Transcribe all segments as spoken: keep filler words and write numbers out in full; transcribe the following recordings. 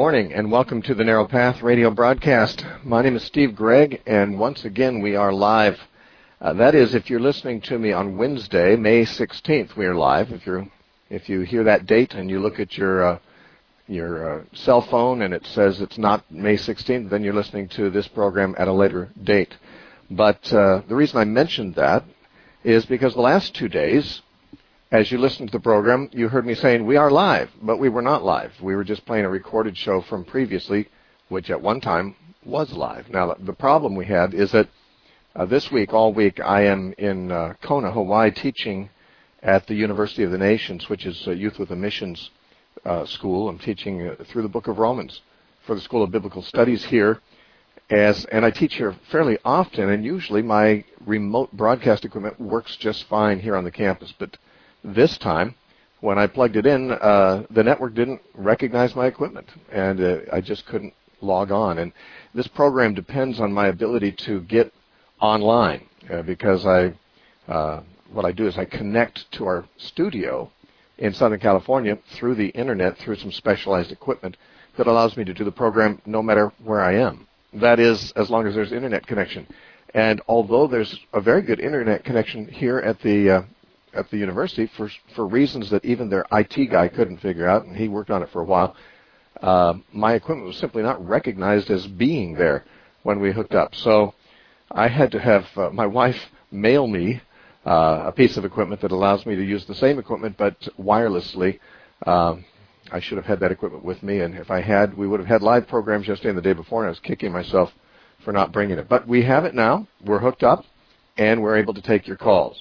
morning and welcome to the Narrow Path radio broadcast. My name is Steve Gregg, and once again we are live. Uh, that is, if you're listening to me on Wednesday, May sixteenth, we are live. If you're if you hear that date and you look at your uh, your uh, cell phone and it says it's not May sixteenth, then you're listening to this program at a later date. But uh, the reason I mentioned that is because the last two days, as you listened to the program, you heard me saying we are live, but we were not live. We were just playing a recorded show from previously, which at one time was live. Now, the problem we had is that uh, this week, all week, I am in uh, Kona, Hawaii, teaching at the University of the Nations, which is a Youth with a Missions uh, school. I'm teaching uh, through the book of Romans for the School of Biblical Studies here. As, and I teach here fairly often, and usually my remote broadcast equipment works just fine here on the campus, but this time, when I plugged it in, uh, the network didn't recognize my equipment, and uh, I just couldn't log on. And this program depends on my ability to get online, uh, because I, uh, what I do is I connect to our studio in Southern California through the internet, through some specialized equipment that allows me to do the program no matter where I am. That is, as long as there's internet connection. And although there's a very good internet connection here at the uh, at the university for for reasons that even their I T guy couldn't figure out, and he worked on it for a while, uh, my equipment was simply not recognized as being there when we hooked up. So I had to have uh, my wife mail me uh, a piece of equipment that allows me to use the same equipment but wirelessly. Um, I should have had that equipment with me, and if I had, we would have had live programs yesterday and the day before, and I was kicking myself for not bringing it. But we have it now. We're hooked up, and we're able to take your calls.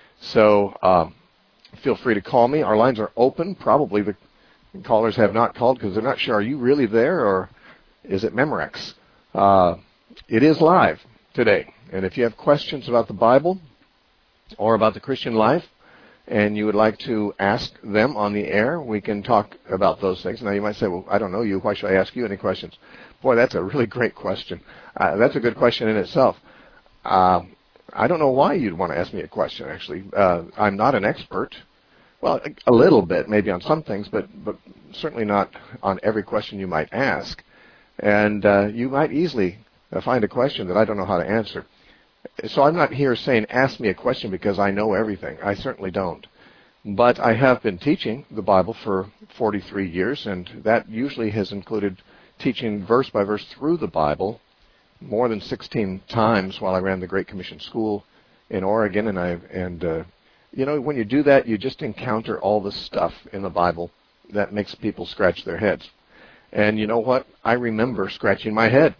So um, feel free to call me. Our lines are open. Probably the callers have not called because they're not sure, are you really there or is it Memorex? Uh, it is live today. And if you have questions about the Bible or about the Christian life and you would like to ask them on the air, we can talk about those things. Now you might say, well, I don't know you. Why should I ask you any questions? Boy, that's a really great question. Uh, that's a good question in itself. Uh, I don't know why you'd want to ask me a question, actually. Uh, I'm not an expert. Well, a, a little bit, maybe on some things, but, but certainly not on every question you might ask. And uh, you might easily uh, find a question that I don't know how to answer. So I'm not here saying ask me a question because I know everything. I certainly don't. But I have been teaching the Bible for forty-three years, and that usually has included teaching verse by verse through the Bible more than sixteen times while I ran the Great Commission School in Oregon. And, I, and uh, you know, when you do that, you just encounter all the stuff in the Bible that makes people scratch their heads. And you know what? I remember scratching my head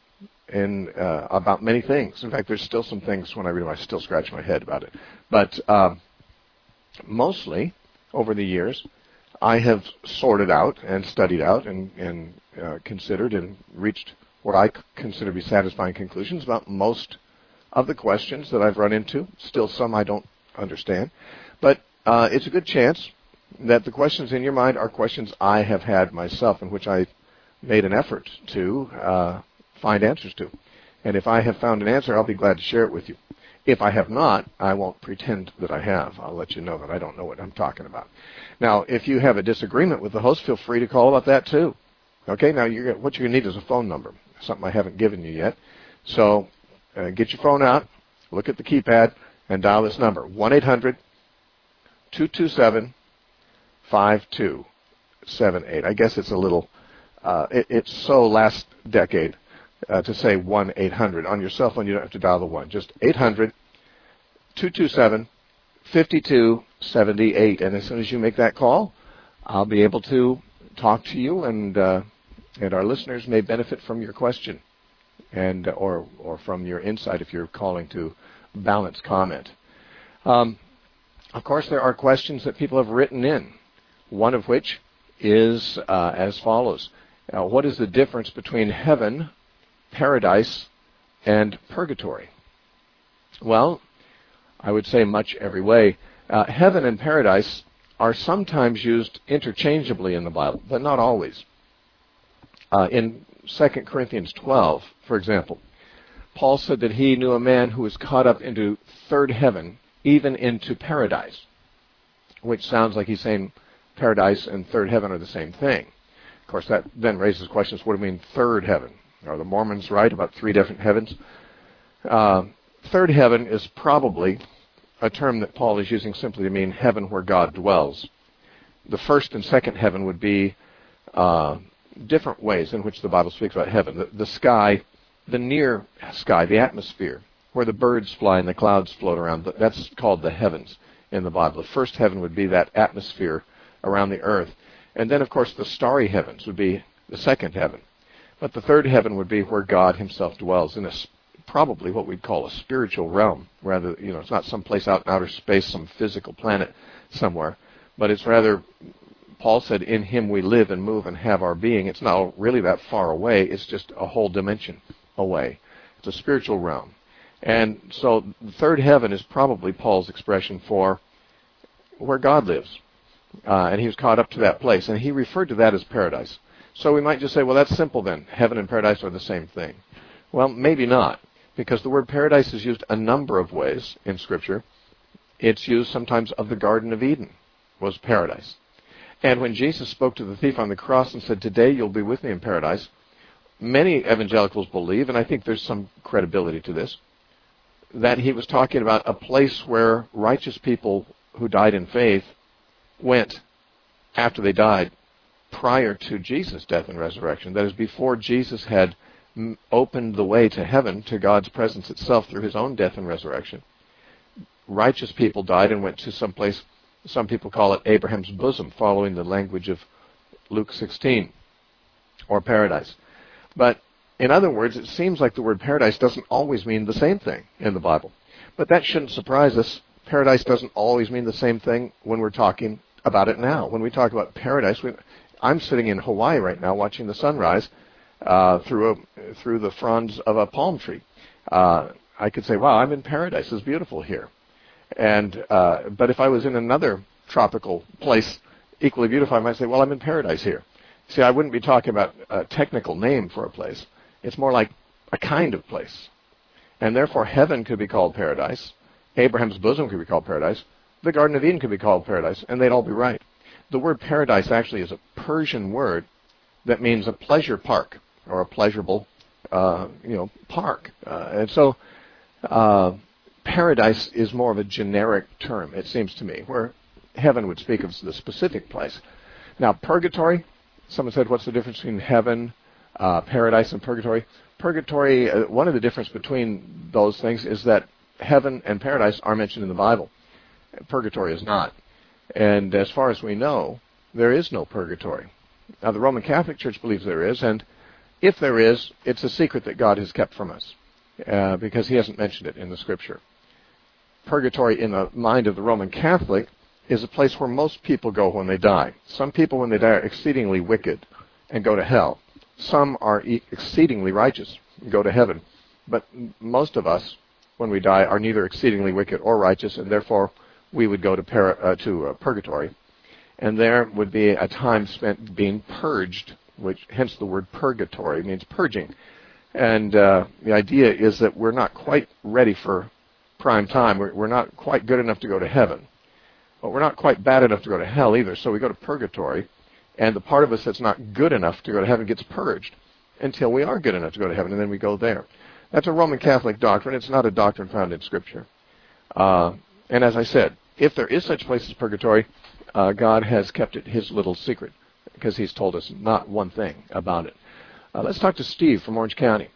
in, uh, about many things. In fact, there's still some things when I read them, I still scratch my head about it. But uh, mostly, over the years, I have sorted out and studied out and, and uh, considered and reached what I consider to be satisfying conclusions about most of the questions that I've run into. Still some I don't understand. But uh, it's a good chance that the questions in your mind are questions I have had myself and which I made an effort to uh, find answers to. And if I have found an answer, I'll be glad to share it with you. If I have not, I won't pretend that I have. I'll let you know that I don't know what I'm talking about. Now, if you have a disagreement with the host, feel free to call about that too. Okay, now you're, what you're going to need is a phone number, something I haven't given you yet. So uh, get your phone out, look at the keypad, and dial this number, one eight hundred two two seven five two seven eight. I guess it's a little, uh, it, it's so last decade uh, to say one eight hundred. On your cell phone, you don't have to dial the one. Just eight hundred two two seven five two seven eight. And as soon as you make that call, I'll be able to talk to you, and uh, and our listeners may benefit from your question and or or from your insight if you're calling to balance comment. Um, of course, there are questions that people have written in, one of which is uh, as follows. Uh, what is the difference between heaven, paradise, and purgatory? Well, I would say much every way. Uh, heaven and paradise are sometimes used interchangeably in the Bible, but not always. Uh, in Second Corinthians twelve, for example, Paul said that he knew a man who was caught up into third heaven, even into paradise, which sounds like he's saying paradise and third heaven are the same thing. Of course, that then raises questions, what do you mean third heaven? Are the Mormons right about three different heavens? Uh, third heaven is probably a term that Paul is using simply to mean heaven where God dwells. The first and second heaven would be uh, different ways in which the Bible speaks about heaven. The, the sky, the near sky, the atmosphere, where the birds fly and the clouds float around, that's called the heavens in the Bible. The first heaven would be that atmosphere around the earth. And then, of course, the starry heavens would be the second heaven. But the third heaven would be where God himself dwells, in a, probably what we'd call a spiritual realm. Rather, you know, it's not some place out in outer space, some physical planet somewhere, but it's rather, Paul said, in him we live and move and have our being. It's not really that far away. It's just a whole dimension away. It's a spiritual realm. And so the third heaven is probably Paul's expression for where God lives. Uh, and he was caught up to that place. And he referred to that as paradise. So we might just say, well, that's simple then. Heaven and paradise are the same thing. Well, maybe not, because the word paradise is used a number of ways in Scripture. It's used sometimes of the Garden of Eden was paradise. And when Jesus spoke to the thief on the cross and said, today you'll be with me in paradise, many evangelicals believe, and I think there's some credibility to this, that he was talking about a place where righteous people who died in faith went after they died prior to Jesus' death and resurrection. That is, before Jesus had m- opened the way to heaven, to God's presence itself through his own death and resurrection. Righteous people died and went to some place, some people call it Abraham's bosom, following the language of Luke sixteen, or paradise. But in other words, it seems like the word paradise doesn't always mean the same thing in the Bible. But that shouldn't surprise us. Paradise doesn't always mean the same thing when we're talking about it now. When we talk about paradise, we, I'm sitting in Hawaii right now watching the sunrise uh, through a, through the fronds of a palm tree. Uh, I could say, wow, I'm in paradise. It's beautiful here. And uh, but if I was in another tropical place equally beautiful, I might say, well, I'm in paradise here. See, I wouldn't be talking about a technical name for a place. It's more like a kind of place. And therefore, heaven could be called paradise. Abraham's bosom could be called paradise. The Garden of Eden could be called paradise, and they'd all be right. The word paradise actually is a Persian word that means a pleasure park, or a pleasurable, uh, you know, park. Uh, and so, uh, paradise is more of a generic term, it seems to me, where heaven would speak of the specific place. Now, purgatory, someone said, what's the difference between heaven, uh, paradise, and purgatory? Purgatory, uh, one of the differences between those things is that heaven and paradise are mentioned in the Bible. Purgatory is not. And as far as we know, there is no purgatory. Now, the Roman Catholic Church believes there is, and if there is, it's a secret that God has kept from us, uh, because he hasn't mentioned it in the Scripture. Purgatory, in the mind of the Roman Catholic, is a place where most people go when they die. Some people, when they die, are exceedingly wicked and go to hell. Some are e- exceedingly righteous and go to heaven. But most of us, when we die, are neither exceedingly wicked or righteous, and therefore we would go to, para, uh, to uh, purgatory. And there would be a time spent being purged, which hence the word purgatory means purging. And uh, the idea is that we're not quite ready for prime time. We're, we're not quite good enough to go to heaven. But we're not quite bad enough to go to hell either. So we go to purgatory, and the part of us that's not good enough to go to heaven gets purged until we are good enough to go to heaven, and then we go there. That's a Roman Catholic doctrine. It's not a doctrine found in Scripture. Uh, and as I said, if there is such a place as purgatory, uh, God has kept it his little secret, because he's told us not one thing about it. Uh, let's talk to Steve from Orange County.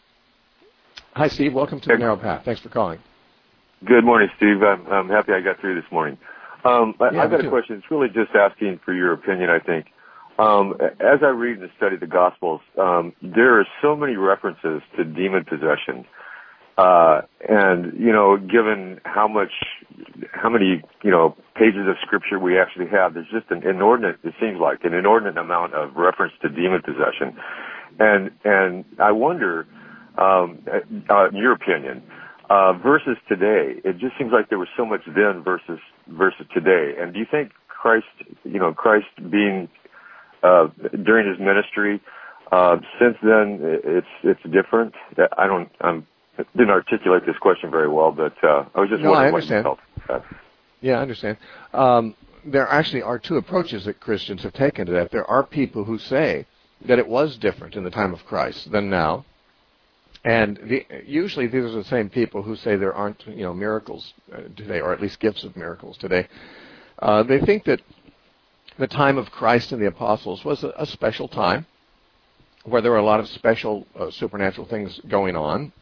Hi, Steve. Welcome to the Narrow Path. Thanks for calling. Good morning, Steve. I'm, I'm happy I got through this morning. Um, yeah, I've got a too. question. It's really just asking for your opinion, I think. Um, as I read and study the Gospels, um, there are so many references to demon possession. Uh, and, you know, given how much, how many, you know, pages of Scripture we actually have, there's just an inordinate, it seems like, an inordinate amount of reference to demon possession. And, and I wonder, um, uh, in your opinion, uh, versus today, it just seems like there was so much then versus, versus today. And do you think Christ, you know, Christ being, uh, during his ministry, uh, since then, it's, it's different? I don't, I'm, didn't articulate this question very well, but uh, I was just no, wondering I understand. what you felt. Yeah, I understand. Um, there actually are two approaches that Christians have taken to that. There are people who say that it was different in the time of Christ than now. And the, usually these are the same people who say there aren't, you know, miracles uh, today, or at least gifts of miracles today. Uh, they think that the time of Christ and the apostles was a, a special time where there were a lot of special uh, supernatural things going on,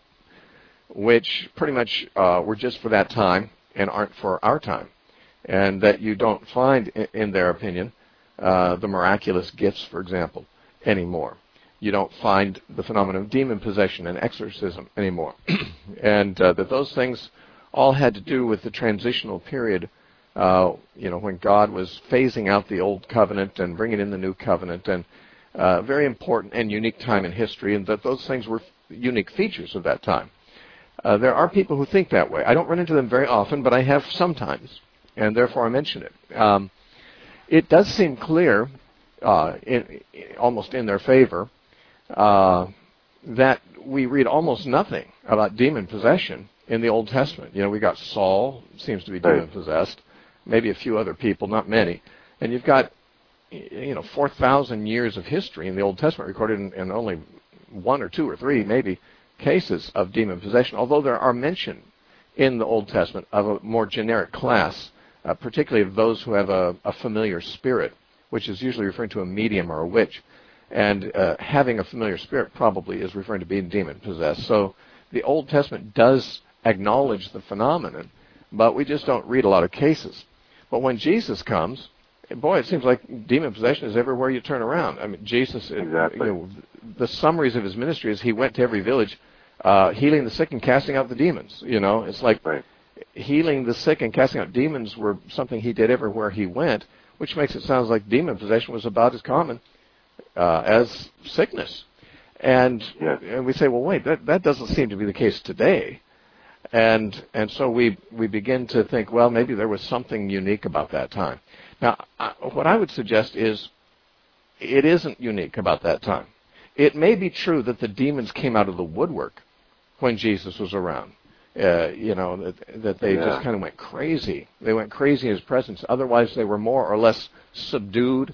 which pretty much uh, were just for that time and aren't for our time. And that you don't find, in, in their opinion, uh, the miraculous gifts, for example, anymore. You don't find the phenomenon of demon possession and exorcism anymore. And uh, that those things all had to do with the transitional period, uh, you know, when God was phasing out the old covenant and bringing in the new covenant, and a uh, very important and unique time in history, and that those things were unique features of that time. Uh, there are people who think that way. I don't run into them very often, but I have sometimes, and therefore I mention it. Um, it does seem clear, uh, in, almost in their favor, uh, that we read almost nothing about demon possession in the Old Testament. You know, we got Saul, seems to be demon possessed, maybe a few other people, not many. And you've got, you know, four thousand years of history in the Old Testament recorded in, in only one or two or three, maybe, cases of demon possession, although there are mention in the Old Testament of a more generic class, uh, particularly of those who have a, a familiar spirit, which is usually referring to a medium or a witch. And uh, having a familiar spirit probably is referring to being demon-possessed. So the Old Testament does acknowledge the phenomenon, but we just don't read a lot of cases. But when Jesus comes, boy, it seems like demon possession is everywhere you turn around. I mean, Jesus, exactly. you know, the summaries of his ministry is he went to every village, uh, healing the sick and casting out the demons. You know, it's like right. healing the sick and casting out demons were something he did everywhere he went, which makes it sound like demon possession was about as common uh, as sickness. And, yes. and we say, well, wait, that, that doesn't seem to be the case today. And and so we, we begin to think, well, maybe there was something unique about that time. Now, I, what I would suggest is it isn't unique about that time. It may be true that the demons came out of the woodwork when Jesus was around. Uh, you know, that, that they yeah. just kind of went crazy. They went crazy in his presence. Otherwise, they were more or less subdued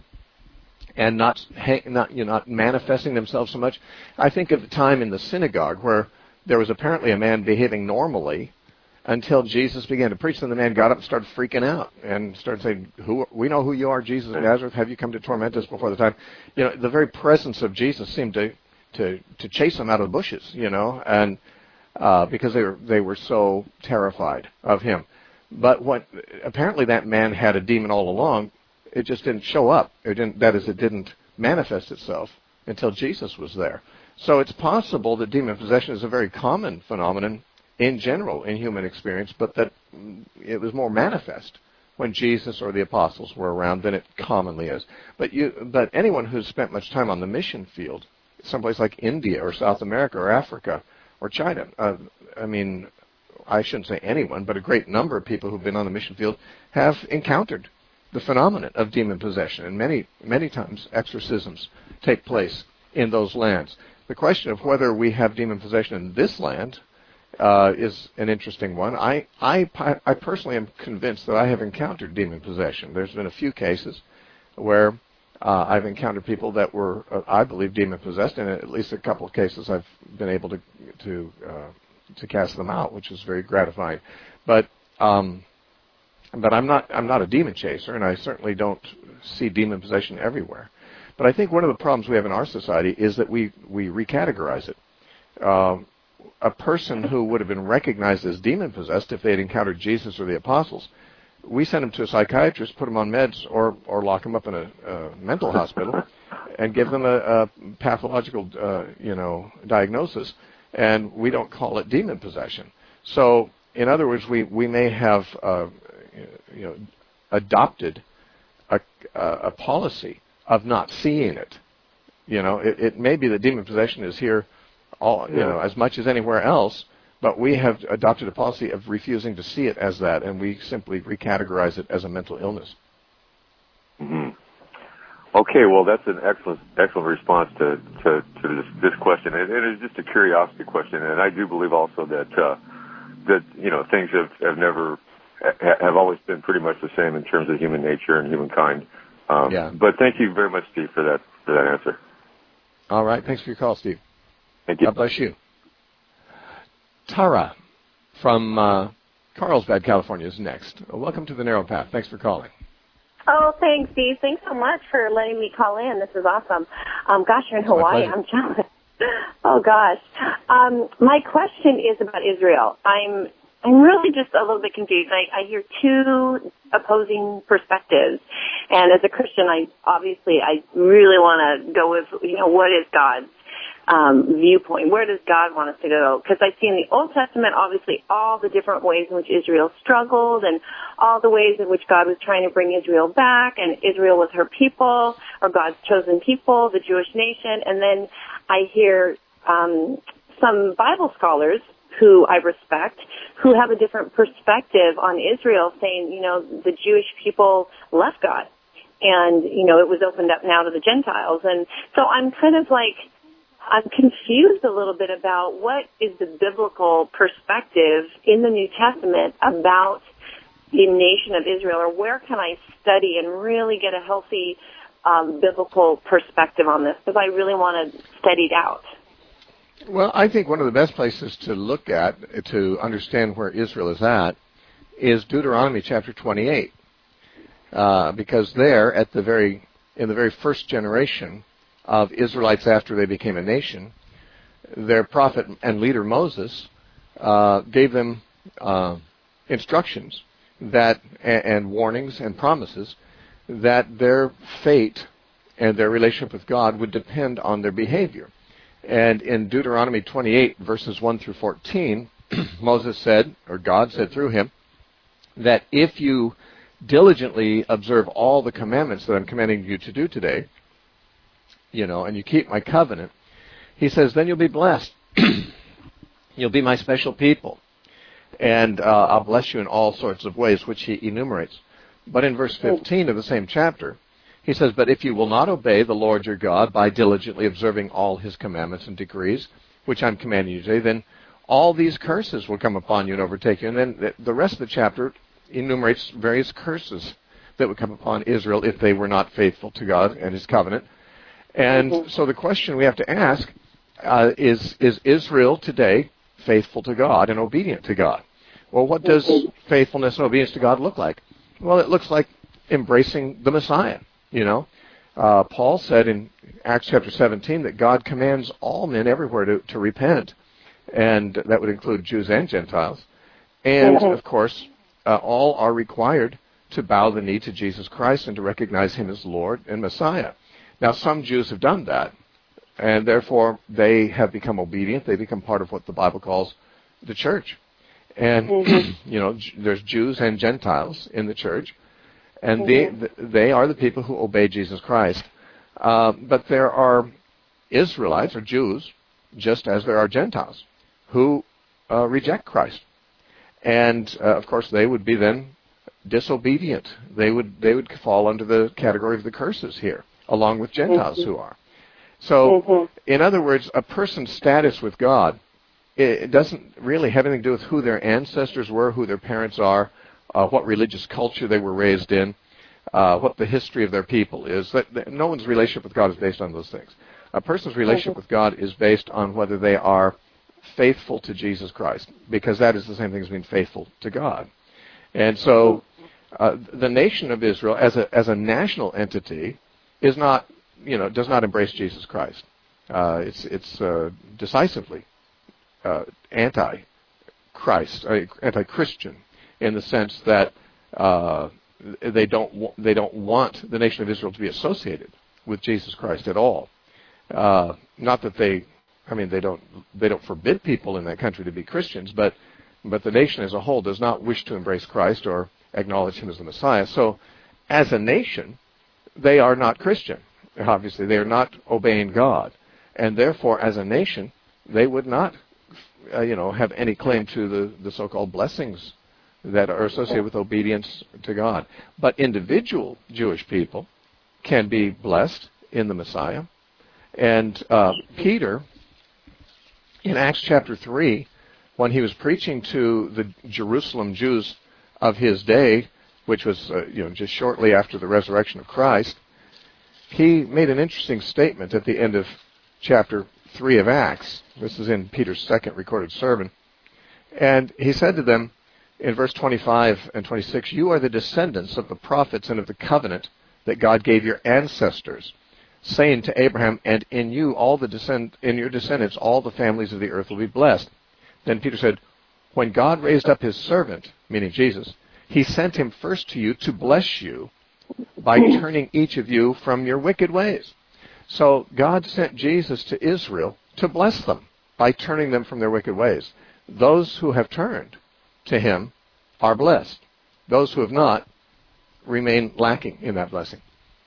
and not, not, you know, not manifesting themselves so much. I think of the time in the synagogue where there was apparently a man behaving normally until Jesus began to preach. Then the man got up and started freaking out and started saying, "Who we know who you are, Jesus of Nazareth. Have you come to torment us before the time?" You know, the very presence of Jesus seemed to to, to chase him out of the bushes. You know, and uh, because they were they were so terrified of him. But what apparently that man had a demon all along. It just didn't show up. It didn't. That is, it didn't manifest itself until Jesus was there. So it's possible that demon possession is a very common phenomenon in general in human experience, but that it was more manifest when Jesus or the apostles were around than it commonly is. But you, but anyone who's spent much time on the mission field, someplace like India or South America or Africa or China, uh, I mean, I shouldn't say anyone, but a great number of people who've been on the mission field have encountered the phenomenon of demon possession, and many, many times exorcisms take place in those lands. The question of whether we have demon possession in this land uh, is an interesting one. I, I, I personally am convinced that I have encountered demon possession. There's been a few cases where uh, I've encountered people that were, uh, I believe, demon possessed, and at least a couple of cases I've been able to to uh, to cast them out, which is very gratifying. But um, but I'm not I'm not a demon chaser, and I certainly don't see demon possession everywhere. But I think one of the problems we have in our society is that we, we recategorize it. Um, a person who would have been recognized as demon-possessed if they had encountered Jesus or the apostles, we send them to a psychiatrist, put them on meds, or, or lock them up in a, a mental hospital and give them a, a pathological uh, you know, diagnosis, and we don't call it demon possession. So, in other words, we, we may have uh, you know, adopted a, a policy of not seeing it. You know, it, it may be that demon possession is here all, you yeah. know, as much as anywhere else, but we have adopted a policy of refusing to see it as that, and we simply recategorize it as a mental illness. Mm-hmm. Okay, well, that's an excellent excellent response to, to, to this, this question. And it is just a curiosity question, and I do believe also that, uh, that you know, things have, have never, have always been pretty much the same in terms of human nature and humankind. Um, yeah. But thank you very much, Steve, for that for that answer. All right. Thanks for your call, Steve. Thank you. God bless you. Tara from uh, Carlsbad, California is next. Welcome to the Narrow Path. Thanks for calling. Oh, thanks, Steve. Thanks so much for letting me call in. This is awesome. Um, gosh, you're in Hawaii. I'm jealous. Oh, gosh. Um, my question is about Israel. I'm I'm really just a little bit confused. I, I hear two opposing perspectives, and as a Christian, I obviously I really want to go with, you know, what is God's um, viewpoint? Where does God want us to go? Because I see in the Old Testament, obviously, all the different ways in which Israel struggled and all the ways in which God was trying to bring Israel back, and Israel was her people, or God's chosen people, the Jewish nation. And then I hear um, some Bible scholars who I respect, who have a different perspective on Israel, saying, you know, the Jewish people left God, and, you know, it was opened up now to the Gentiles. And so I'm kind of like, I'm confused a little bit about what is the biblical perspective in the New Testament about the nation of Israel, or where can I study and really get a healthy um, biblical perspective on this, because I really want to study it out. Well, I think one of the best places to look at to understand where Israel is at is Deuteronomy chapter twenty-eight, uh, because there, at the very in the very first generation of Israelites after they became a nation, their prophet and leader Moses uh, gave them uh, instructions that and, and warnings and promises that their fate and their relationship with God would depend on their behavior. And in Deuteronomy twenty-eight, verses one through fourteen, Moses said, or God said through him, that if you diligently observe all the commandments that I'm commanding you to do today, you know, and you keep my covenant, he says, then you'll be blessed. You'll be my special people. And uh, I'll bless you in all sorts of ways, which he enumerates. But in verse fifteen of the same chapter, he says, but if you will not obey the Lord your God by diligently observing all his commandments and decrees, which I'm commanding you today, then all these curses will come upon you and overtake you. And then the rest of the chapter enumerates various curses that would come upon Israel if they were not faithful to God and his covenant. And mm-hmm. so the question we have to ask uh, is, is Israel today faithful to God and obedient to God? Well, what does mm-hmm. faithfulness and obedience to God look like? Well, it looks like embracing the Messiah. You know, uh, Paul said in Acts chapter seventeen that God commands all men everywhere to, to repent, and that would include Jews and Gentiles. And, mm-hmm. of course, uh, all are required to bow the knee to Jesus Christ and to recognize him as Lord and Messiah. Now, some Jews have done that, and therefore they have become obedient. They become part of what the Bible calls the church. And, mm-hmm. you know, there's Jews and Gentiles in the church. And they, they are the people who obey Jesus Christ. Uh, but there are Israelites, or Jews, just as there are Gentiles, who uh, reject Christ. And, uh, of course, they would be then disobedient. They would they would fall under the category of the curses here, along with Gentiles mm-hmm. who are. So, mm-hmm. in other words, a person's status with God, it, it doesn't really have anything to do with who their ancestors were, who their parents are, Uh, what religious culture they were raised in, uh, what the history of their people is. That, that no one's relationship with God is based on those things. A person's relationship with God is based on whether they are faithful to Jesus Christ, because that is the same thing as being faithful to God. And so uh, the nation of Israel as a as a national entity is not, you know, does not embrace Jesus Christ. Uh, it's it's uh, decisively uh, anti-Christ, uh, anti-Christian, in the sense that uh, they don't w- they don't want the nation of Israel to be associated with Jesus Christ at all. Uh, not that they, I mean, they don't they don't forbid people in that country to be Christians, but but the nation as a whole does not wish to embrace Christ or acknowledge him as the Messiah. So, as a nation, they are not Christian. Obviously, they are not obeying God, and therefore, as a nation, they would not, uh, you know, have any claim to the, the so-called blessings that are associated with obedience to God. But individual Jewish people can be blessed in the Messiah. And uh, Peter, in Acts chapter three, when he was preaching to the Jerusalem Jews of his day, which was uh, you know just shortly after the resurrection of Christ, he made an interesting statement at the end of chapter three of Acts. This is in Peter's second recorded sermon. And he said to them in verse twenty-five and twenty-six, "You are the descendants of the prophets and of the covenant that God gave your ancestors, saying to Abraham, and in you all the descend in your descendants all the families of the earth will be blessed." Then Peter said, "When God raised up his servant," meaning Jesus, "he sent him first to you to bless you by turning each of you from your wicked ways." So God sent Jesus to Israel to bless them by turning them from their wicked ways. Those who have turned to him are blessed. Those who have not remain lacking in that blessing.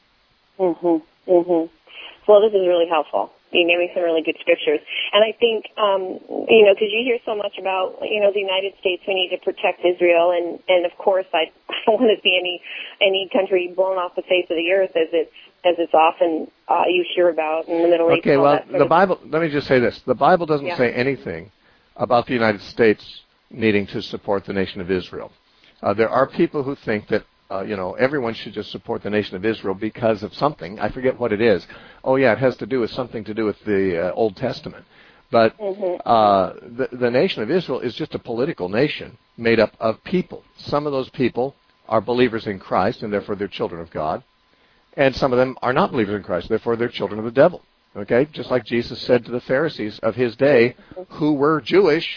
Mm-hmm. Mm-hmm. Well, this is really helpful. You gave me some really good scriptures. And I think, um, you know, because you hear so much about, you know, the United States, we need to protect Israel. And, and of course, I, I don't want to see any any country blown off the face of the earth as it's, as it's often uh, you hear about in the Middle East. Okay, well, the Bible, let me just say this. The Bible doesn't yeah. say anything about the United States needing to support the nation of Israel. Uh, there are people who think that Uh, you know, everyone should just support the nation of Israel because of something. I forget what it is. Oh, yeah, it has to do with something to do with the uh, Old Testament. But mm-hmm. uh, the, the nation of Israel is just a political nation made up of people. Some of those people are believers in Christ, and therefore they're children of God. And some of them are not believers in Christ, therefore they're children of the devil. Okay? Just like Jesus said to the Pharisees of his day, who were Jewish,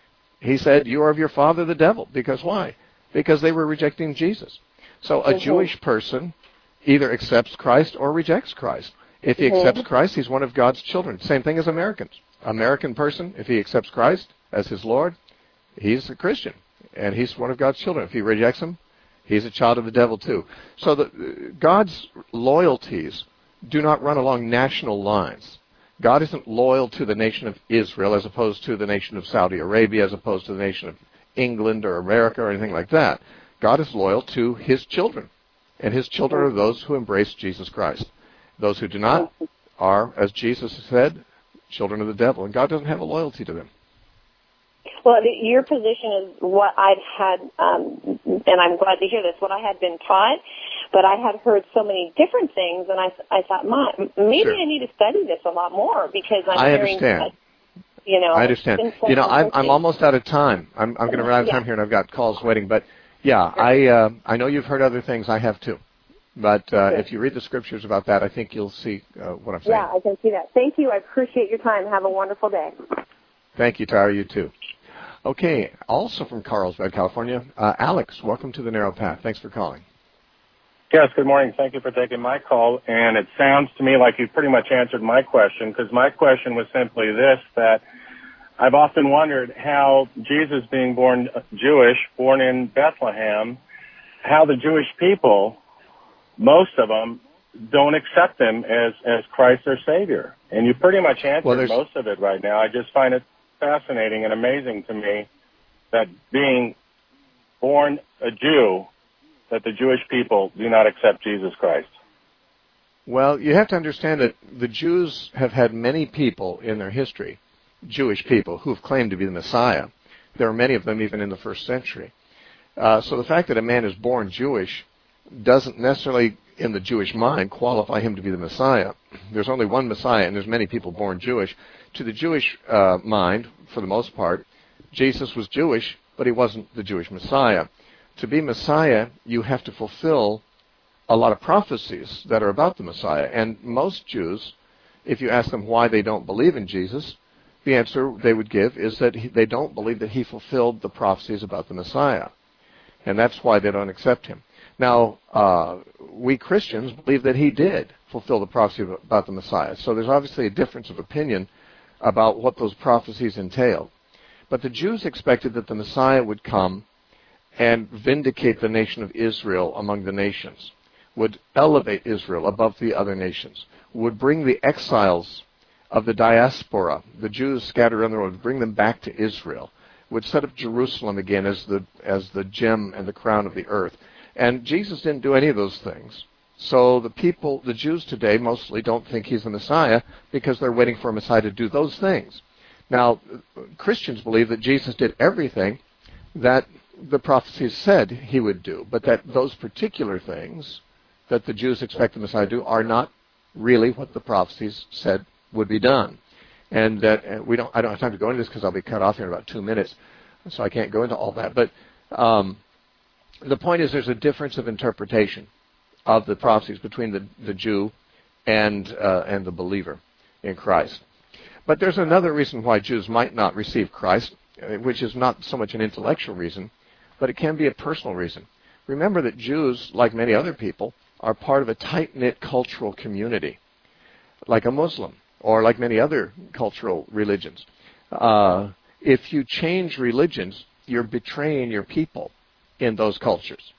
he said, "You are of your father the devil." Because why? Because they were rejecting Jesus. So a mm-hmm. Jewish person either accepts Christ or rejects Christ. If he mm-hmm. accepts Christ, he's one of God's children. Same thing as Americans. American person, if he accepts Christ as his Lord, he's a Christian, and he's one of God's children. If he rejects him, he's a child of the devil too. So the, God's loyalties do not run along national lines. God isn't loyal to the nation of Israel as opposed to the nation of Saudi Arabia, as opposed to the nation of England or America or anything like that. God is loyal to his children, and his children are those who embrace Jesus Christ. Those who do not are, as Jesus said, children of the devil, and God doesn't have a loyalty to them. Well, your position is what I'd had, um, and I'm glad to hear this, what I had been taught, but I had heard so many different things, and I, I thought, Ma, maybe sure. I need to study this a lot more, because I'm I hearing... understand. Uh, you know, I understand. You know, I'm, I'm almost out of time. I'm, I'm going to run out of time yeah. here, and I've got calls waiting, but... Yeah, I uh, I know you've heard other things. I have too. But uh, if you read the scriptures about that, I think you'll see uh, what I'm saying. Yeah, I can see that. Thank you. I appreciate your time. Have a wonderful day. Thank you, Tara. You too. Okay, also from Carlsbad, California, uh, Alex, welcome to The Narrow Path. Thanks for calling. Yes, good morning. Thank you for taking my call. And it sounds to me like you pretty much answered my question, because my question was simply this, that I've often wondered how Jesus, being born Jewish, born in Bethlehem, how the Jewish people, most of them, don't accept him as, as Christ their Savior. And you pretty much answered well, most of it right now. I just find it fascinating and amazing to me that being born a Jew, that the Jewish people do not accept Jesus Christ. Well, you have to understand that the Jews have had many people in their history, Jewish people, who have claimed to be the Messiah. There are many of them even in the first century. Uh, so the fact that a man is born Jewish doesn't necessarily, in the Jewish mind, qualify him to be the Messiah. There's only one Messiah, and there's many people born Jewish. To the Jewish uh, mind, for the most part, Jesus was Jewish, but he wasn't the Jewish Messiah. To be Messiah, you have to fulfill a lot of prophecies that are about the Messiah. And most Jews, if you ask them why they don't believe in Jesus, the answer they would give is that he, they don't believe that he fulfilled the prophecies about the Messiah. And that's why they don't accept him. Now, uh, we Christians believe that he did fulfill the prophecy about the Messiah. So there's obviously a difference of opinion about what those prophecies entail. But the Jews expected that the Messiah would come and vindicate the nation of Israel among the nations, would elevate Israel above the other nations, would bring the exiles of the diaspora, the Jews scattered around the world, bring them back to Israel, would set up Jerusalem again as the as the gem and the crown of the earth. And Jesus didn't do any of those things. So the people, the Jews today, mostly don't think he's the Messiah because they're waiting for a Messiah to do those things. Now, Christians believe that Jesus did everything that the prophecies said he would do, but that those particular things that the Jews expect the Messiah to do are not really what the prophecies said would be done. And that uh, we don't. I don't have time to go into this because I'll be cut off here in about two minutes, so I can't go into all that. But um, the point is, there's a difference of interpretation of the prophecies between the, the Jew and uh, and the believer in Christ. But there's another reason why Jews might not receive Christ, which is not so much an intellectual reason, but it can be a personal reason. Remember that Jews, like many other people, are part of a tight-knit cultural community, like a Muslim, or like many other cultural religions. Uh, if you change religions, you're betraying your people in those cultures.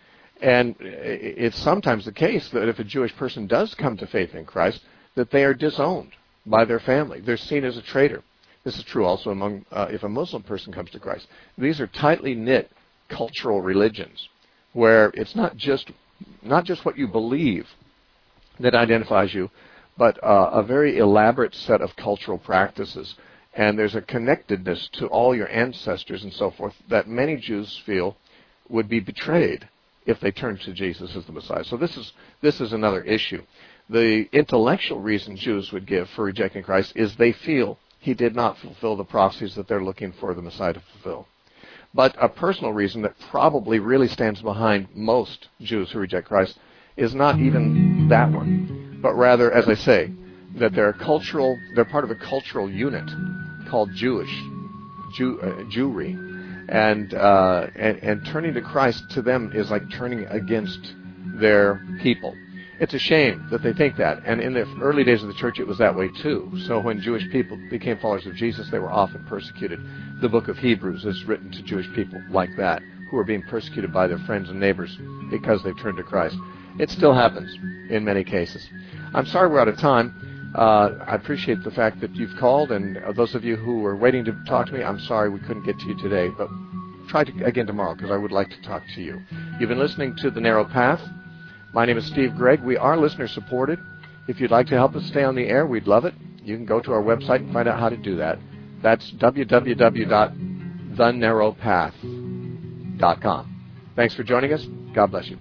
And it's sometimes the case that if a Jewish person does come to faith in Christ, that they are disowned by their family. They're seen as a traitor. This is true also among uh, if a Muslim person comes to Christ. These are tightly knit cultural religions where it's not just not just what you believe that identifies you, but uh, a very elaborate set of cultural practices. And there's a connectedness to all your ancestors and so forth that many Jews feel would be betrayed if they turned to Jesus as the Messiah. So this is this is another issue. The intellectual reason Jews would give for rejecting Christ is they feel he did not fulfill the prophecies that they're looking for the Messiah to fulfill. But a personal reason that probably really stands behind most Jews who reject Christ is not even that one, but rather, as I say, that they're a cultural, they're part of a cultural unit called Jewish, Jew, uh, Jewry, and, uh, and and turning to Christ to them is like turning against their people. It's a shame that they think that, and in the early days of the church it was that way too. So when Jewish people became followers of Jesus, they were often persecuted. The book of Hebrews is written to Jewish people like that, who are being persecuted by their friends and neighbors because they've turned to Christ. It still happens in many cases. I'm sorry we're out of time. Uh, I appreciate the fact that you've called, and those of you who were waiting to talk to me, I'm sorry we couldn't get to you today, but try to, again tomorrow, because I would like to talk to you. You've been listening to The Narrow Path. My name is Steve Gregg. We are listener-supported. If you'd like to help us stay on the air, we'd love it. You can go to our website and find out how to do that. That's w w w dot the narrow path dot com. Thanks for joining us. God bless you.